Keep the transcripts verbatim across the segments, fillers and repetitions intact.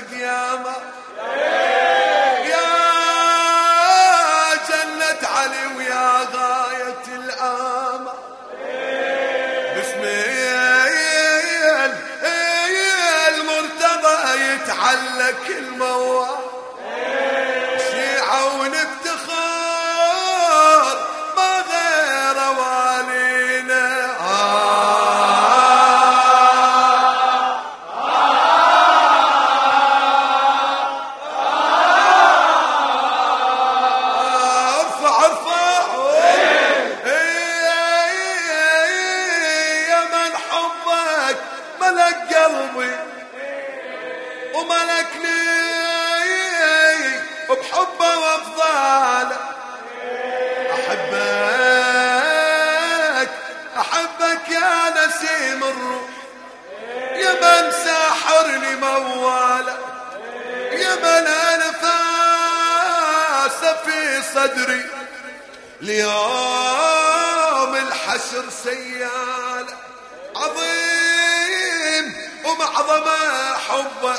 قيامة يا جنة علي ويا غاية الآمة باسمي المرتضى يتعلق الموال شيعة ونفتخر ما غير والينا ارفع ارفع يا من حبك ملك قلبي وملكني بحبه وافضاله احبك احبك يا نسيم الروح يا من ساحرني مواله يا من انفاس في صدري ليوم الحشر سياله عظيم ومعظمه حبه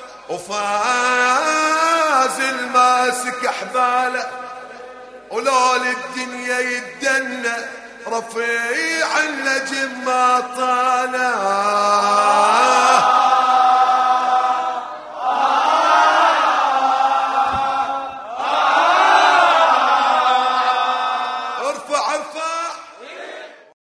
وفاز الماسك احباله ولول الدنيا يدنى رفيع النجم ما طاله